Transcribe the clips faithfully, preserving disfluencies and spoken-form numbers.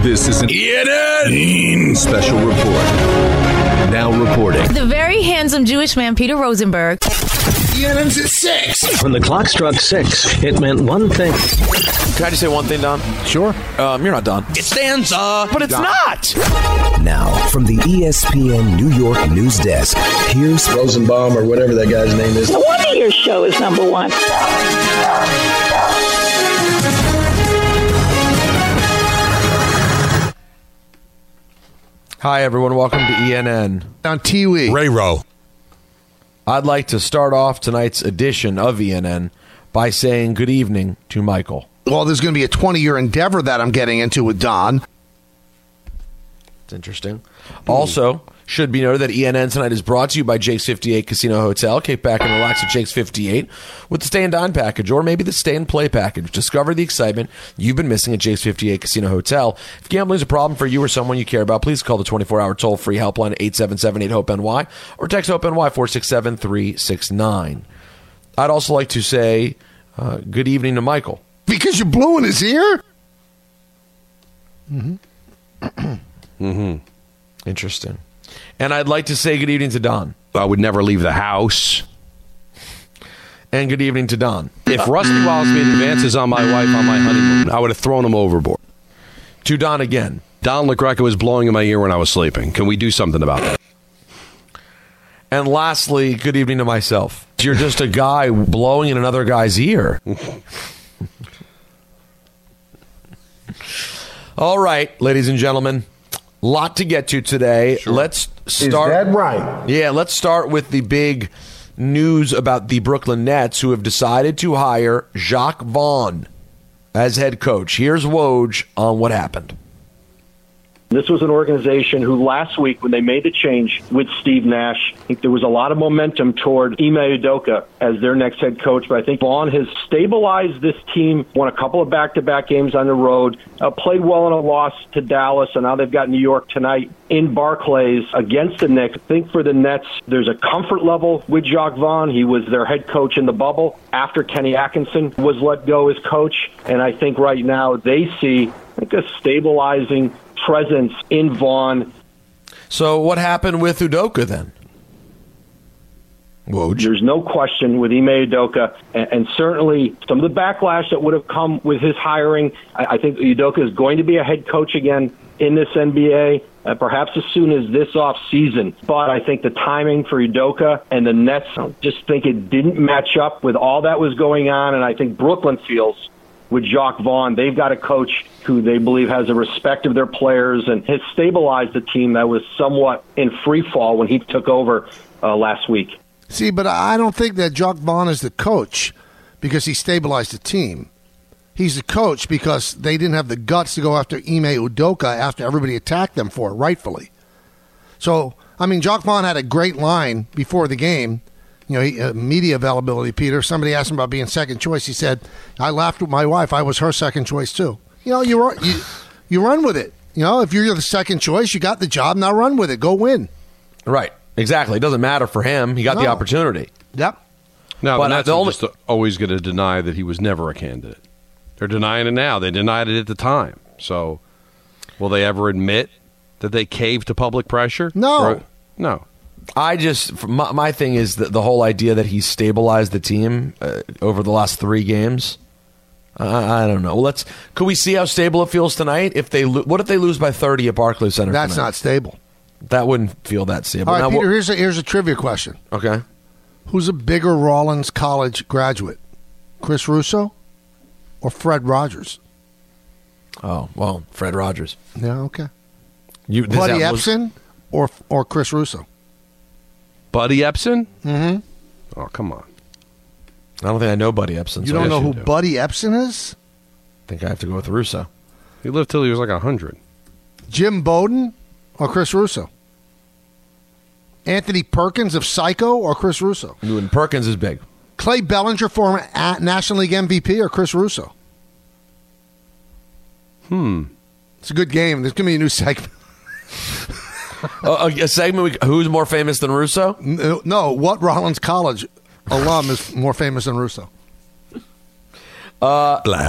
This is an E N N special report. Now reporting. The very handsome Jewish man, Peter Rosenberg. E N N's at six. When the clock struck six, it meant one thing. Can I just say one thing, Don? Sure. Um, you're not done. It stands up. But it's Don. not. Now, from the E S P N New York news desk, here's Rosenbaum or whatever that guy's name is. No wonder your show is number one. Hi, everyone. Welcome to E N N. On T V. Ray Rowe. I'd like to start off tonight's edition of E N N by saying good evening to Michael. Well, there's going to be a twenty-year endeavor that I'm getting into with Don. It's interesting. Also, should be noted that E N N tonight is brought to you by Jake's fifty-eight Casino Hotel. Kick back and relax at Jake's fifty-eight with the Stay and Dine package, or maybe the Stay and Play package. Discover the excitement you've been missing at Jake's fifty-eight Casino Hotel. If gambling is a problem for you or someone you care about, please call the twenty-four hour toll-free helpline at eight seven seven eight hope N Y or text HOPE-NY four six seven three six nine. I'd also like to say uh, good evening to Michael. Because you blew in his ear? Mm-hmm. mm-hmm. Interesting. And I'd like to say good evening to Don. I would never leave the house. And good evening to Don. If Rusty Wiles made advances on my wife on my honeymoon, I would have thrown him overboard. To Don again. Don LaGreca was blowing in my ear when I was sleeping. Can we do something about that? And lastly, good evening to myself. You're just a guy blowing in another guy's ear. All right, ladies and gentlemen. Lot to get to today. Sure. Let's start. Is that right? Yeah, let's start with the big news about the Brooklyn Nets, who have decided to hire Jacques Vaughn as head coach. Here's Woj on what happened. This was an organization who last week, when they made the change with Steve Nash, I think there was a lot of momentum toward Ime Udoka as their next head coach. But I think Vaughn has stabilized this team, won a couple of back-to-back games on the road, uh, played well in a loss to Dallas, and now they've got New York tonight in Barclays against the Knicks. I think for the Nets, there's a comfort level with Jacques Vaughn. He was their head coach in the bubble after Kenny Atkinson was let go as coach. And I think right now they see I think a stabilizing presence in Vaughn. So what happened with Udoka then? Woj. There's no question with Ime Udoka, and, and certainly some of the backlash that would have come with his hiring. I, I think Udoka is going to be a head coach again in this N B A, uh, perhaps as soon as this off season. But I think the timing for Udoka and the Nets, I just think it didn't match up with all that was going on, and I think Brooklyn feels with Jacques Vaughn, they've got a coach who they believe has a respect of their players and has stabilized a team that was somewhat in free fall when he took over uh, last week. See, but I don't think that Jacques Vaughn is the coach because he stabilized the team. He's the coach because they didn't have the guts to go after Ime Udoka after everybody attacked them for it, rightfully. So, I mean, Jacques Vaughn had a great line before the game. You know, he, uh, media availability, Peter. Somebody asked him about being second choice. He said, I laughed with my wife. I was her second choice, too. You know, you, you, you run with it. You know, if you're the second choice, you got the job. Now run with it. Go win. Right. Exactly. It doesn't matter for him. He got No. the opportunity. Yep. No, But but that's the only- just always going to deny that he was never a candidate. They're denying it now. They denied it at the time. So will they ever admit that they caved to public pressure? No. Or, no. I just, my, my thing is that the whole idea that he stabilized the team uh, over the last three games. I, I don't know. Let's. Could we see how stable it feels tonight? If they, lo- what if they lose by thirty at Barclays Center? That's tonight? not stable. That wouldn't feel that stable. All right, Now, Peter, what- here's a, here's a trivia question. okay. Who's a bigger Rollins College graduate? Chris Russo or Fred Rogers? Oh well, Fred Rogers. Yeah, okay. You, this Buddy that was- Epson or or Chris Russo? Buddy Epson? Mm-hmm. Oh, come on. I don't think I know Buddy Epson. You so don't I know guess who you do. Buddy Epson is? I think I have to go with Russo. He lived till he was like one hundred. Jim Bowden or Chris Russo? Anthony Perkins of Psycho or Chris Russo? And Perkins is big. Clay Bellinger, former a- National League M V P, or Chris Russo? Hmm. It's a good game. There's going to be a new segment. uh, a segment. We, who's more famous than Russo? No, no, what Rollins College alum is more famous than Russo? Uh, Blah.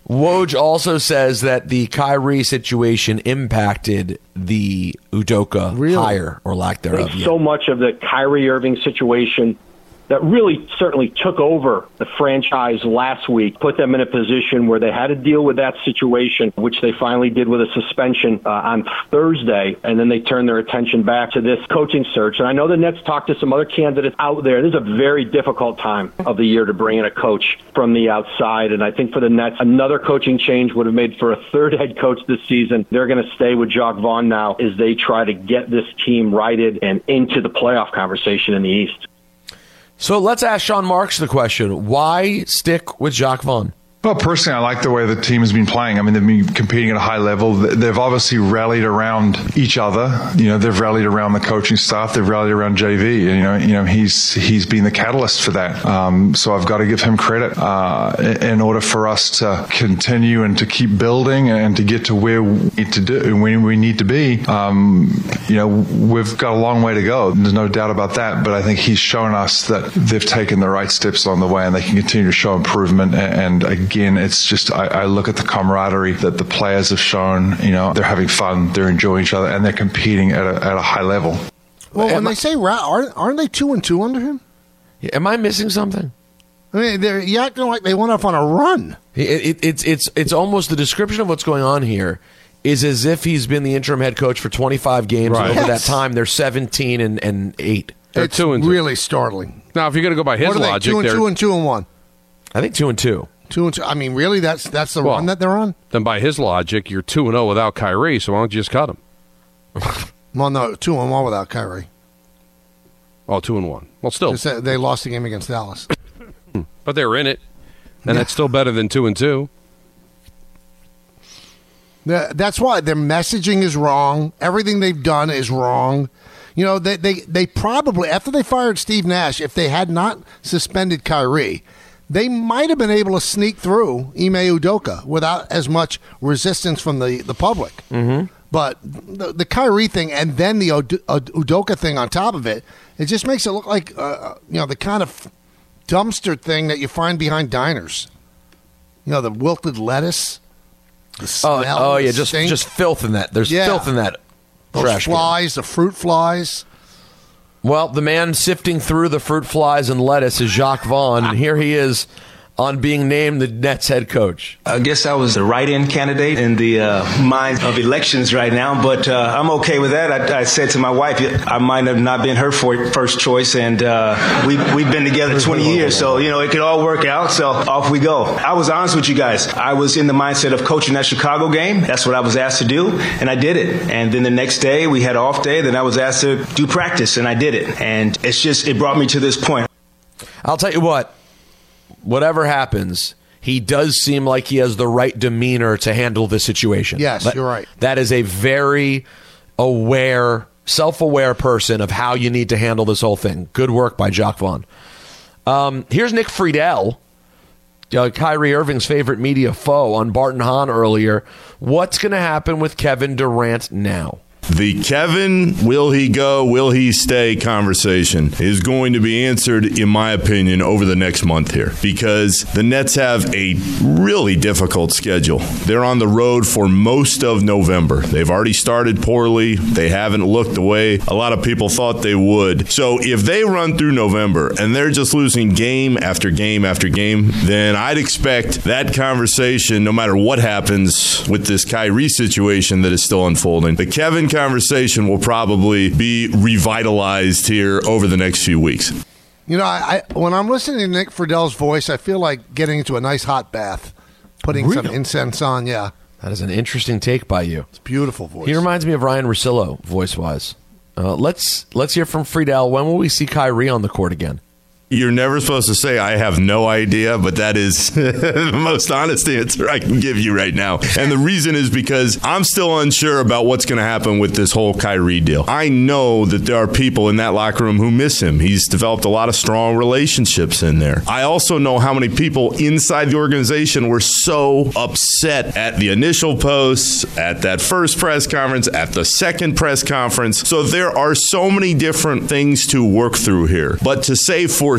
Woj also says that the Kyrie situation impacted the Udoka Really? hire or lack I thereof. think Yeah. so much of the Kyrie Irving situation that really certainly took over the franchise last week, put them in a position where they had to deal with that situation, which they finally did with a suspension uh, on Thursday, and then they turned their attention back to this coaching search. And I know the Nets talked to some other candidates out there. This is a very difficult time of the year to bring in a coach from the outside, and I think for the Nets, another coaching change would have made for a third head coach this season. They're going to stay with Jacques Vaughn now as they try to get this team righted and into the playoff conversation in the East. So let's ask Sean Marks the question. Why stick with Jacques Vaughn? Well, personally, I like the way the team has been playing. I mean, they've been competing at a high level. They've obviously rallied around each other. You know, they've rallied around the coaching staff. They've rallied around J V. You know, you know, he's he's been the catalyst for that. Um, so I've got to give him credit uh, in order for us to continue and to keep building and to get to where we need to do, where we need to be. Um, you know, we've got a long way to go. There's no doubt about that. But I think he's shown us that they've taken the right steps on the way, and they can continue to show improvement. And, and again. Again, it's just, I, I look at the camaraderie that the players have shown. You know, they're having fun, they're enjoying each other, and they're competing at a, at a high level. Well, when they say ra- aren't, aren't they two and two under him? Am I missing something? I mean, they're you acting like they went off on a run. It, it, it's it's it's almost the description of what's going on here is as if he's been the interim head coach for twenty-five games, Right. and over Yes. that time they're seventeen and, and eight. They're It's two and two. really startling. Now, if you're going to go by his What are they? logic, Two and they're two and two and one. I think two and two. Two and two. I mean, really? That's that's the Well, run that they're on. then by his logic, you're two and zero without Kyrie. So why don't you just cut him? Well, no, two and one without Kyrie. Oh, two and one. Well, still, Just that they lost the game against Dallas. but they were in it, and that's still better than two and two. That- That's why their messaging is wrong. Everything they've done is wrong. You know, they, they, they probably, after they fired Steve Nash, if they had not suspended Kyrie, they might have been able to sneak through Ime Udoka without as much resistance from the, the public. Mm-hmm. But the, the Kyrie thing and then the Ud- Ud- Udoka thing on top of it, it just makes it look like, uh, you know, the kind of dumpster thing that you find behind diners. You know, the wilted lettuce. The Oh, smell, oh yeah, the just stink. just filth in that. There's Yeah. filth in that Those trash can. flies, the fruit flies. Well, the man sifting through the fruit flies and lettuce is Jacques Vaughn, and here he is on being named the Nets head coach. I guess I was the write-in candidate in the uh, mind of elections right now, but uh, I'm okay with that. I, I said to my wife, I might have not been her for, first choice, and uh, we, we've been together twenty years, so, you know, it could all work out, so off we go. I was honest with you guys. I was in the mindset of coaching that Chicago game. That's what I was asked to do, and I did it. And then the next day, we had an off day, then I was asked to do practice, and I did it. And it's just, it brought me to this point. I'll tell you what, whatever happens, he does seem like he has the right demeanor to handle this situation. Yes, That- you're right. That is a very aware, self-aware person of how you need to handle this whole thing. Good work by Jacques Vaughn. Um, here's Nick Friedel, uh, Kyrie Irving's favorite media foe, on Barton Hahn earlier. What's going to happen with Kevin Durant now? The Kevin, will he go, will he stay conversation is going to be answered, in my opinion, over the next month here, because the Nets have a really difficult schedule. They're on the road for most of November. They've already started poorly. They haven't looked the way a lot of people thought they would. So if they run through November and they're just losing game after game after game, then I'd expect that conversation, no matter what happens with this Kyrie situation that is still unfolding, the Kevin conversation will probably be revitalized here over the next few weeks. You know, I, I when I'm listening to Nick Friedel's voice, I feel like getting into a nice hot bath, putting some Really? incense on. Yeah, That is an interesting take by you. it's a beautiful voice. He reminds me of Ryan Russillo, voice-wise. Uh, let's let's hear from Friedel. When will we see Kyrie on the court again? You're never supposed to say, I have no idea, but that is the most honest answer I can give you right now. And the reason is because I'm still unsure about what's going to happen with this whole Kyrie deal. I know that there are people in that locker room who miss him. He's developed a lot of strong relationships in there. I also know how many people inside the organization were so upset at the initial posts, at that first press conference, at the second press conference. So there are so many different things to work through here. But to say for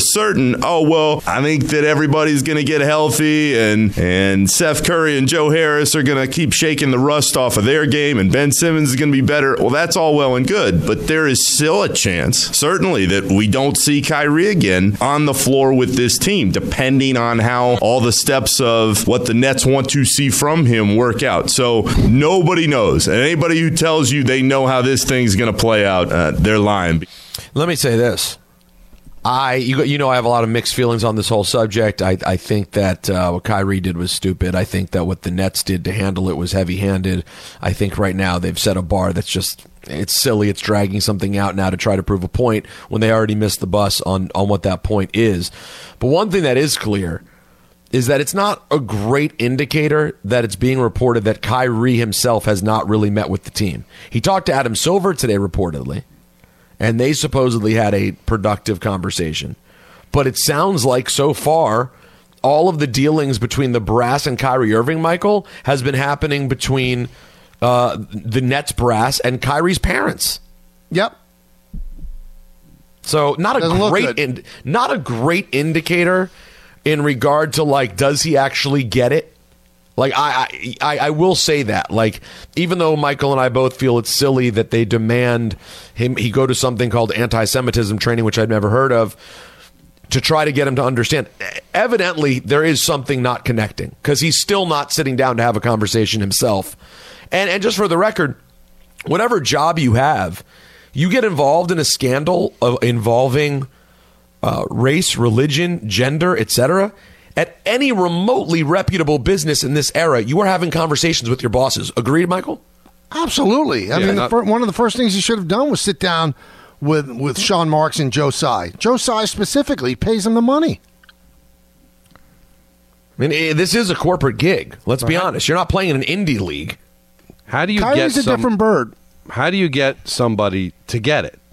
certain, oh, well, I think that everybody's going to get healthy and, and Seth Curry and Joe Harris are going to keep shaking the rust off of their game and Ben Simmons is going to be better. Well, that's all well and good, but there is still a chance, certainly, that we don't see Kyrie again on the floor with this team, depending on how all the steps of what the Nets want to see from him work out. So nobody knows. And anybody who tells you they know how this thing's going to play out, uh, they're lying. Let me say this. I, you, you know, I have a lot of mixed feelings on this whole subject. I, I think that uh, what Kyrie did was stupid. I think that what the Nets did to handle it was heavy-handed. I think right now they've set a bar that's just, it's silly. It's dragging something out now to try to prove a point when they already missed the bus on, on what that point is. But one thing that is clear is that it's not a great indicator that it's being reported that Kyrie himself has not really met with the team. He talked to Adam Silver today, reportedly, and they supposedly had a productive conversation. But it sounds like so far, all of the dealings between the brass and Kyrie Irving, Michael, has been happening between uh, the Nets brass and Kyrie's parents. Yep. So not a Doesn't great, in, not a great indicator in regard to, like, does he actually get it? Like, I, I, I will say that, like, even though Michael and I both feel it's silly that they demand him, he go to something called anti-Semitism training, which I'd never heard of, to try to get him to understand. Evidently, there is something not connecting because he's still not sitting down to have a conversation himself. And, and just for the record, whatever job you have, you get involved in a scandal of involving uh, race, religion, gender, et cetera. At any remotely reputable business in this era, you are having conversations with your bosses. Agreed, Michael? Absolutely. I Yeah, mean, not- the fir- one of the first things he should have done was sit down with, with Sean Marks and Joe Tsai. Joe Tsai specifically pays him the money. I mean, eh, this is a corporate gig. Let's be honest. You're not playing in an indie league. How do you Kyrie's get a some, different bird. How do you get somebody to get it?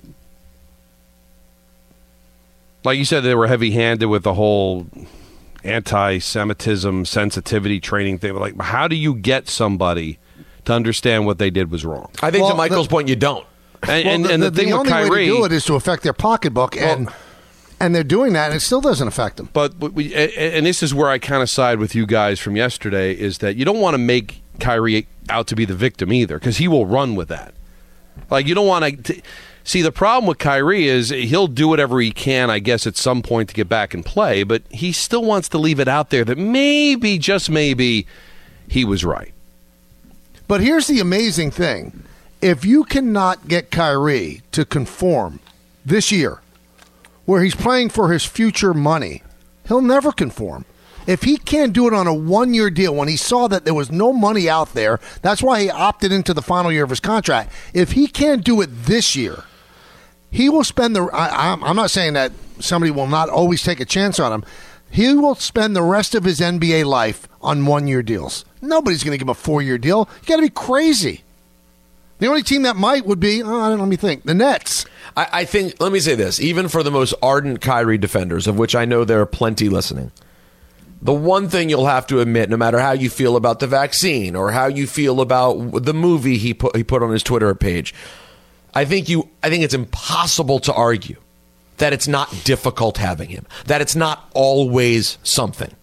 Like you said, they were heavy-handed with the whole anti-Semitism sensitivity training thing. Like, how do you get somebody to understand what they did was wrong? I think Well, to Michael's the- point, you don't. And, Well, and, the, and the, the, thing the with only way Kyrie, to do it is to affect their pocketbook, and and they're doing that, and it still doesn't affect them. but we, and, and this is where I kind of side with you guys from yesterday, is that you don't want to make Kyrie out to be the victim either, because he will run with that. Like, you don't want to see, the problem with Kyrie is he'll do whatever he can, I guess, at some point to get back and play, but he still wants to leave it out there that maybe, just maybe, he was right. But here's the amazing thing. If you cannot get Kyrie to conform this year, where he's playing for his future money, he'll never conform. If he can't do it on a one-year deal, when he saw that there was no money out there, that's why he opted into the final year of his contract. If he can't do it this year, he will spend the I, I'm not saying that somebody will not always take a chance on him. He will spend the rest of his N B A life on one-year deals. Nobody's going to give him a four-year deal. You got to be crazy. The only team that might would be, oh, let me think, the Nets. I, I think, let me say this, even for the most ardent Kyrie defenders, of which I know there are plenty listening, the one thing you'll have to admit, no matter how you feel about the vaccine or how you feel about the movie he put he put on his Twitter page, I think you I think it's impossible to argue that it's not difficult having him, that it's not always something.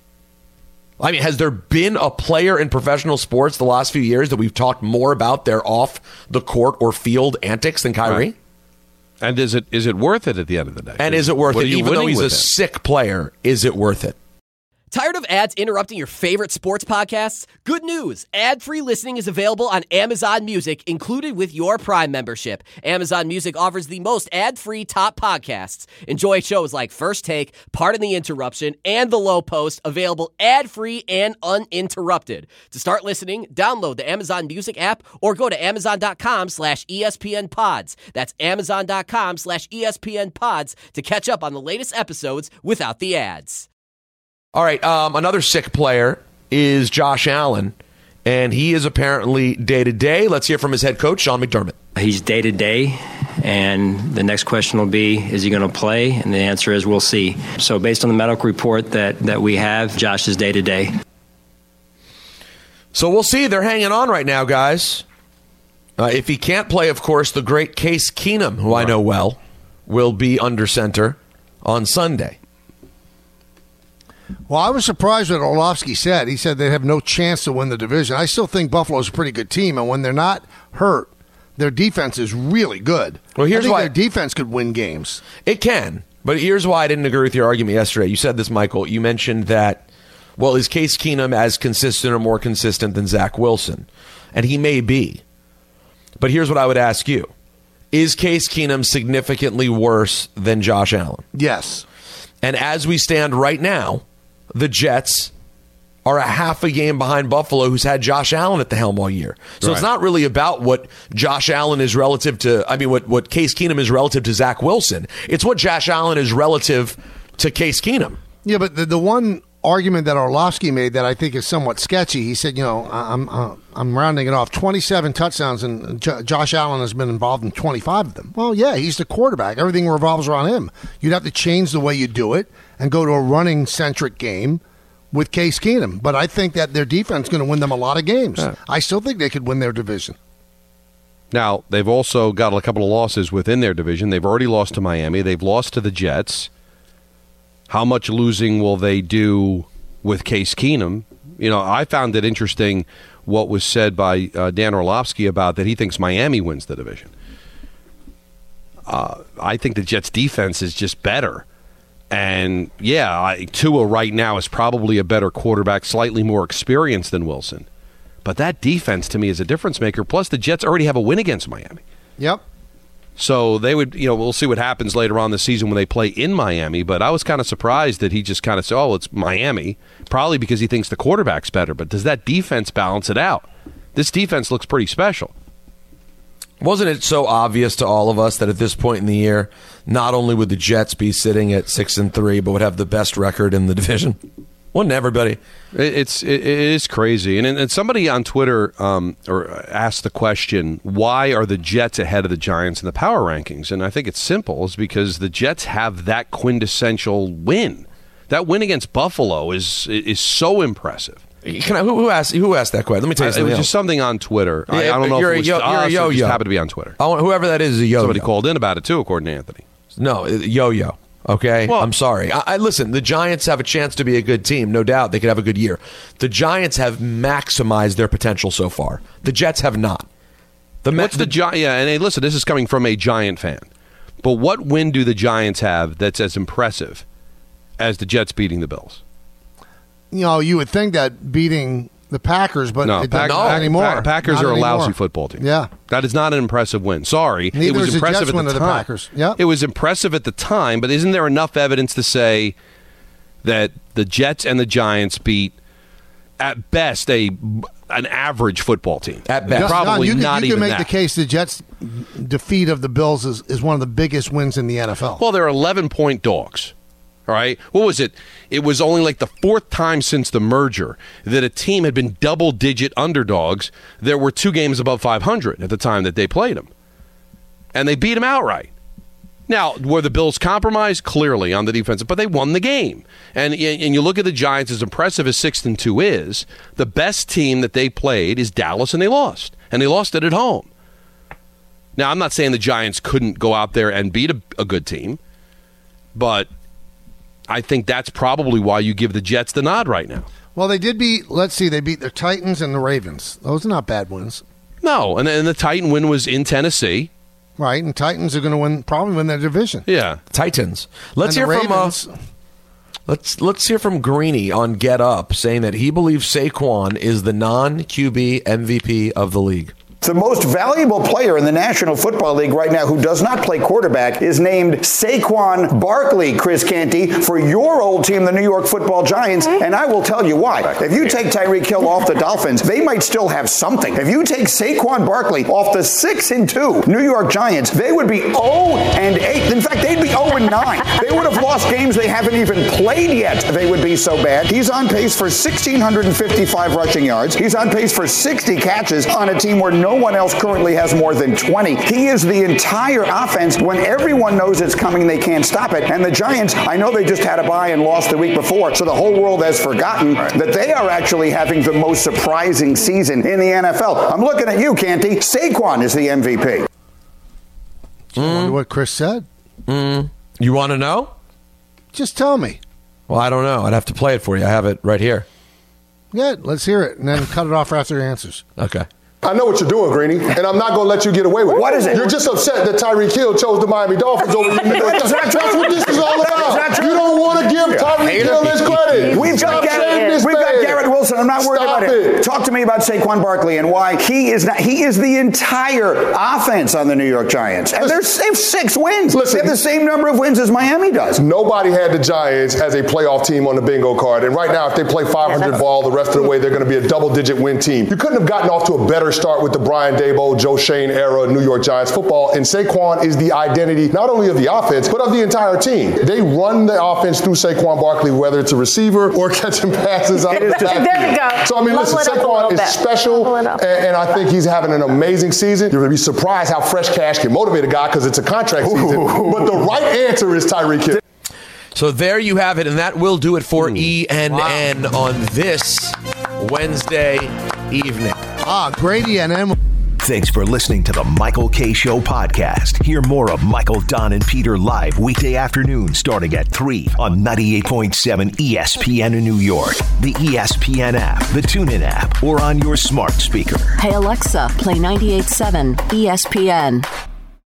I mean, has there been a player in professional sports the last few years that we've talked more about their off the court or field antics than Kyrie? Right. And is it is it worth it at the end of the day? And is it worth What it? are you Even though winning he's a with it? sick player, is it worth it? Tired of ads interrupting your favorite sports podcasts? Good news! Ad-free listening is available on Amazon Music, included with your Prime membership. Amazon Music offers the most ad-free top podcasts. Enjoy shows like First Take, Pardon the Interruption, and The Low Post, available ad-free and uninterrupted. To start listening, download the Amazon Music app or go to amazon.com slash ESPN pods. That's amazon.com slash ESPN pods to catch up on the latest episodes without the ads. All right, um, another sick player is Josh Allen, and he is apparently day-to-day. Let's hear from his head coach, Sean McDermott. He's day-to-day, and the next question will be, is he going to play? And the answer is, we'll see. So based on the medical report that, that we have, Josh is day-to-day. So we'll see. They're hanging on right now, guys. Uh, if he can't play, of course, the great Case Keenum, who I know well, will be under center. on Sunday. Well, I was surprised what Orlovsky said. He said they have no chance to win the division. I still think Buffalo's a pretty good team, and when they're not hurt, their defense is really good. Well, here's I think why their defense could win games. It can, but here's why I didn't agree with your argument yesterday. You said this, Michael. You mentioned that, well, is Case Keenum as consistent or more consistent than Zach Wilson? And he may be. But here's what I would ask you. Is Case Keenum significantly worse than Josh Allen? Yes. And as we stand right now, the Jets are a half a game behind Buffalo, who's had Josh Allen at the helm all year. So Right. it's not really about what Josh Allen is relative to, I mean, what, what Case Keenum is relative to Zach Wilson. It's what Josh Allen is relative to Case Keenum. Yeah, but the, the one argument that Orlovsky made that I think is somewhat sketchy, he said, you know, I'm uh, I'm rounding it off, twenty-seven touchdowns, and J- Josh Allen has been involved in twenty-five of them. Well, yeah, he's the quarterback. Everything revolves around him. You'd have to change the way you do it and go to a running-centric game with Case Keenum. But I think that their defense is going to win them a lot of games. Yeah. I still think they could win their division. Now, they've also got a couple of losses within their division. They've already lost to Miami. They've lost to the Jets. How much losing will they do with Case Keenum? You know, I found it interesting what was said by uh, Dan Orlovsky about that he thinks Miami wins the division. Uh, I think the Jets' defense is just better. And, yeah, I, Tua right now is probably a better quarterback, slightly more experienced than Wilson. But that defense, to me, is a difference maker. Plus, the Jets already have a win against Miami. Yep. So they would, you know, we'll see what happens later on this season when they play in Miami. But I was kind of surprised that he just kind of said, oh, it's Miami. Probably because he thinks the quarterback's better. But does that defense balance it out? This defense looks pretty special. Wasn't it so obvious to all of us that at this point in the year, not only would the Jets be sitting at six and three, but would have the best record in the division? Wouldn't everybody? It, it's it, it is crazy. And, and somebody on Twitter um, or asked the question, why are the Jets ahead of the Giants in the power rankings? And I think it's simple. It's because the Jets have that quintessential win. That win against Buffalo is is so impressive. Can I, who, who asked who asked that question? Let me tell you Uh, something it was else. just something on Twitter. I, Yeah, I don't know you're if it was a yo- to you're a us or it yo-yo. just happened to be on Twitter. I want, whoever that is is a yo-yo. Somebody called in about it, too, according to Anthony. No, yo-yo. Okay? Well- I'm sorry. I, I Listen, the Giants have a chance to be a good team. No doubt they could have a good year. The Giants have maximized their potential so far. The Jets have not. The What's the, Gi- Yeah, and hey, listen, this is coming from a Giant fan. But what win do the Giants have that's as impressive as the Jets beating the Bills? You know, you would think that beating the Packers, but No, it Pack- doesn't Pack- anymore. Pack- Packers Not are a anymore. lousy football team. Yeah. That is not an impressive win. Sorry. Neither it was is the impressive Jets at win the to the time. Packers. Yep. It was impressive at the time, but isn't there enough evidence to say that the Jets and the Giants beat, at best, a an average football team? At best. Probably John, you not can, you even can make that. the case the Jets' defeat of the Bills is, is one of the biggest wins in the N F L. Well, they're eleven-point dogs. All right. What was it? It was only like the fourth time since the merger that a team had been double-digit underdogs. There were two games above five hundred at the time that they played them. And they beat them outright. Now, were the Bills compromised? Clearly on the defensive, but they won the game. And and you look at the Giants, as impressive as six and two is, the best team that they played is Dallas, and they lost. And they lost it at home. Now, I'm not saying the Giants couldn't go out there and beat a, a good team, but I think that's probably why you give the Jets the nod right now. Well, they did beat, let's see, they beat the Titans and the Ravens. Those are not bad wins. No, and, and the Titan win was in Tennessee. Right, and Titans are going to win, probably win their division. Yeah. Titans. Let's And the hear from uh, Ravens- let's let's hear from Greeny on Get Up saying that he believes Saquon is the non-Q B M V P of the league. The most valuable player in the National Football League right now who does not play quarterback is named Saquon Barkley, Chris Canty, for your old team, the New York Football Giants, and I will tell you why. If you take Tyreek Hill off the Dolphins, they might still have something. If you take Saquon Barkley off the six and two New York Giants, they would be oh and eight. In fact, they'd be oh and nine. They would have lost games they haven't even played yet. They would be so bad. He's on pace for one thousand six hundred fifty-five rushing yards. He's on pace for sixty catches on a team where no No one else currently has more than twenty. He is the entire offense. When everyone knows it's coming, they can't stop it. And the Giants, I know they just had a bye and lost the week before, so the whole world has forgotten that they are actually having the most surprising season in the N F L. I'm looking at you, Canty. Saquon is the M V P. I wonder what Chris said. Mm. You want to know? Just tell me. Well, I don't know. I'd have to play it for you. I have it right here. Yeah, let's hear it, and then cut it off after your answers. Okay. I know what you're doing, Greeny, and I'm not going to let you get away with it. What is it? You're just upset that Tyreek Hill chose the Miami Dolphins over you. That's, that's what this is all about. You don't want to give Tyreek Hill his credit. We've got, Garrett, we've got Garrett Wilson. I'm not worried Stop about it. it. Talk to me about Saquon Barkley and why he is not. He is the entire offense on the New York Giants, and they're they have six wins. Listen, they have the same number of wins as Miami does. Nobody had the Giants as a playoff team on the bingo card, and right now, if they play five hundred yeah, ball the rest of the way, they're going to be a double-digit win team. You couldn't have gotten off to a better start with the Brian Daboll, Joe Shane era New York Giants football, and Saquon is the identity not only of the offense, but of the entire team. They run the offense through Saquon Barkley, whether it's a receiver or catching passes out of the backfield. There we go. So, I mean, Level listen, Saquon is special, and, and I think he's having an amazing season. You're going to be surprised how fresh cash can motivate a guy because it's a contract season. Ooh. But the right answer is Tyreek Hill. So there you have it, and that will do it for E N N wow. on this Wednesday evening. Ah, great E N N. Thanks for listening to the Michael Kay Show podcast. Hear more of Michael, Don, and Peter live weekday afternoon starting at three on ninety-eight point seven E S P N in New York, the E S P N app, the TuneIn app, or on your smart speaker. Hey Alexa, play ninety-eight point seven E S P N.